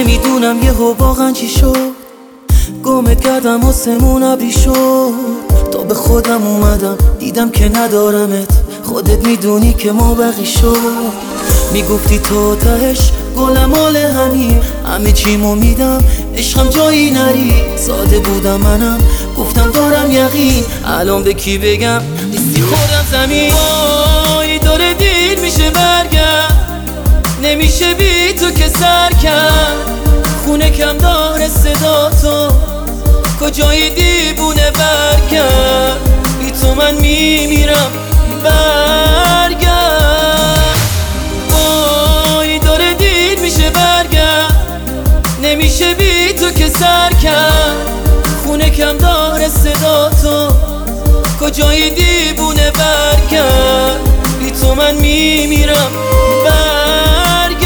نمیدونم یهو واقعا چی شد، گمت کردم آسمون ابری شد. تا به خودم اومدم دیدم که ندارمت، خودت میدونی که ما بقی شد. میگفتی تو تهش گلم مال همه چیمو میدم، عشقم جایی نری. ساده بودم منم، گفتم دارم یقین. الان به کی بگم نیستی خوردم زمین. وای داره دیر میشه برگرد، نمیشه بی تو که سر کرد. خونه کم داره صدا تو، کجایی دیوونه برگرد. بی تو من میمیرم برگرد. وای داره دیر میشه برگرد، نمیشه بی تو که سر کرد. خونه کم داره صدا تو، کجایی دیوونه برگرد. بی تو من میمیرم برگرد.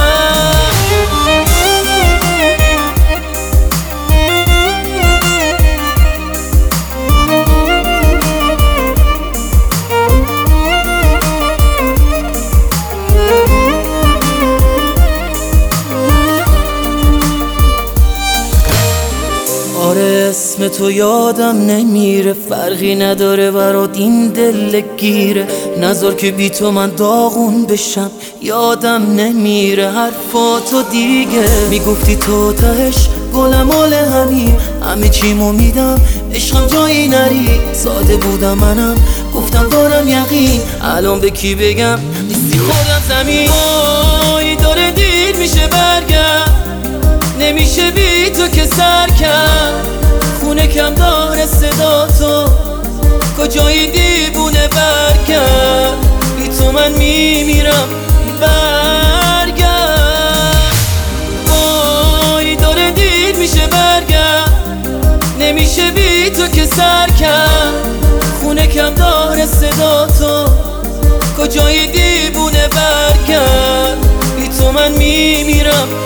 آره اسم تو یادم نمیره، فرقی نداره برات این دل گیره. نذار که بی تو من داغون بشم، یادم نمیره حرفاتو دیگه. میگفتی تو تهش گلم مال همه چیمو میدم، عشقم جایی نری. ساده بودم منم، گفتم دارم یقین. الان به کی بگم نیستی خوردم زمین. وای داره دیر میشه برگرد، نمیشه بی تو که سر کرد. خونه کم داره صدا تو، کجایی دیوونه برگرد. بی تو من میمیرم برگرد. وای داره دیر میشه برگرد، نمیشه بی تو که سر کرد. خونه کم داره صدا تو، کجایی دیوونه برگرد. بی تو من میمیرم